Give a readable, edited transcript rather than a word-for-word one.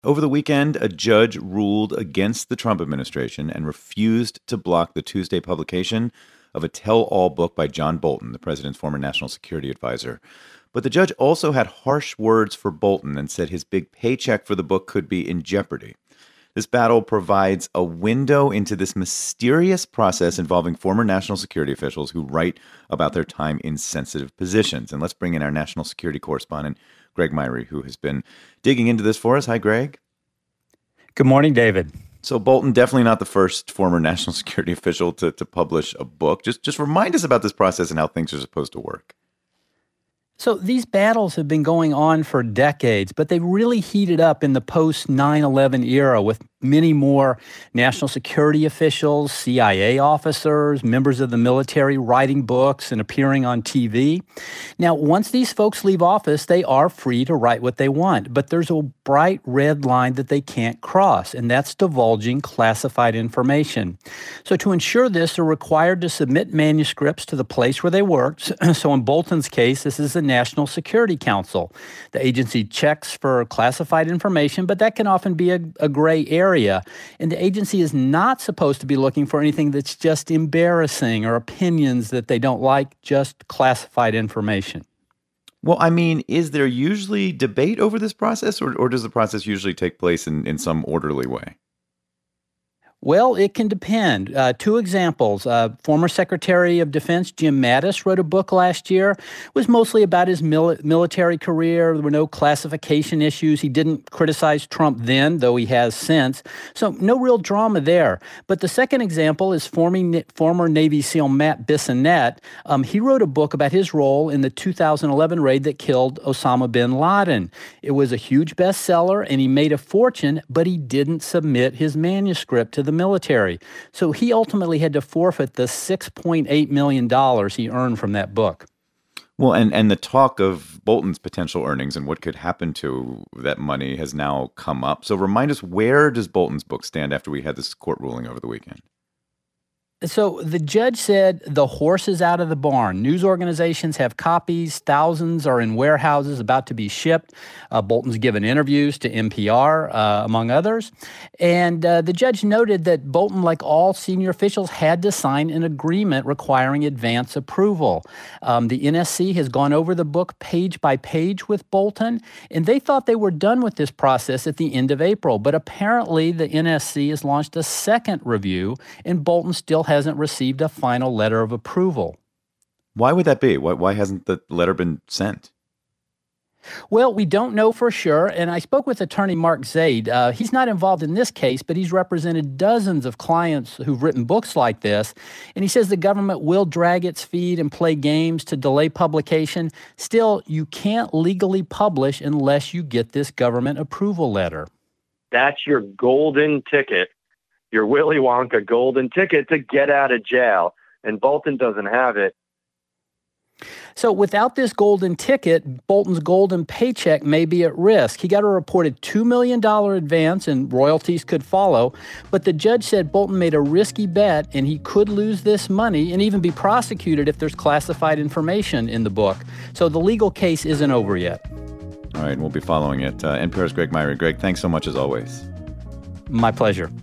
Over the weekend, a judge ruled against the Trump administration and refused to block the Tuesday publication of a tell-all book by John Bolton, the president's former national security advisor. But the judge also had harsh words for Bolton and said his big paycheck for the book could be in jeopardy. This battle provides a window into this mysterious process involving former national security officials who write about their time in sensitive positions. And let's bring in our national security correspondent, Greg Myrie, who has been digging into this for us. Hi, Greg. Good morning, David. So Bolton, definitely not the first former national security official to publish a book. Just remind us about this process and how things are supposed to work. So these battles have been going on for decades, but they really heated up in the post-9/11 era with many more national security officials, CIA officers, members of the military writing books and appearing on TV. Now, once these folks leave office, they are free to write what they want, but there's a bright red line that they can't cross, and that's divulging classified information. So to ensure this, they're required to submit manuscripts to the place where they work. So in Bolton's case, this is the National Security Council. The agency checks for classified information, but that can often be a gray area. And the agency is not supposed to be looking for anything that's just embarrassing or opinions that they don't like, just classified information. Well, I mean, is there usually debate over this process, or does the process usually take place in some orderly way? Well, it can depend. Two examples. Former Secretary of Defense Jim Mattis wrote a book last year. It was mostly about his military career. There were no classification issues. He didn't criticize Trump then, though he has since. So no real drama there. But the second example is former Navy SEAL Matt Bissonnette. He wrote a book about his role in the 2011 raid that killed Osama bin Laden. It was a huge bestseller, and he made a fortune, but he didn't submit his manuscript to the military. So he ultimately had to forfeit the $6.8 million he earned from that book. Well, and the talk of Bolton's potential earnings and what could happen to that money has now come up. So remind us, where does Bolton's book stand after we had this court ruling over the weekend? So the judge said the horse is out of the barn. News organizations have copies. Thousands are in warehouses about to be shipped. Bolton's given interviews to NPR, among others. And the judge noted that Bolton, like all senior officials, had to sign an agreement requiring advance approval. The NSC has gone over the book page by page with Bolton, and they thought they were done with this process at the end of April. But apparently the NSC has launched a second review, and Bolton still hasn't received a final letter of approval. Why would that be? Why hasn't the letter been sent? Well, we don't know for sure, and I spoke with attorney Mark Zaid. He's not involved in this case, but he's represented dozens of clients who've written books like this, and he says the government will drag its feet and play games to delay publication. Still, you can't legally publish unless you get this government approval letter. That's your golden ticket. Your Willy Wonka golden ticket to get out of jail. And Bolton doesn't have it. So without this golden ticket, Bolton's golden paycheck may be at risk. He got a reported $2 million advance and royalties could follow. But the judge said Bolton made a risky bet and he could lose this money and even be prosecuted if there's classified information in the book. So the legal case isn't over yet. All right, we'll be following it. NPR's Greg Myrie. Greg, thanks so much as always. My pleasure.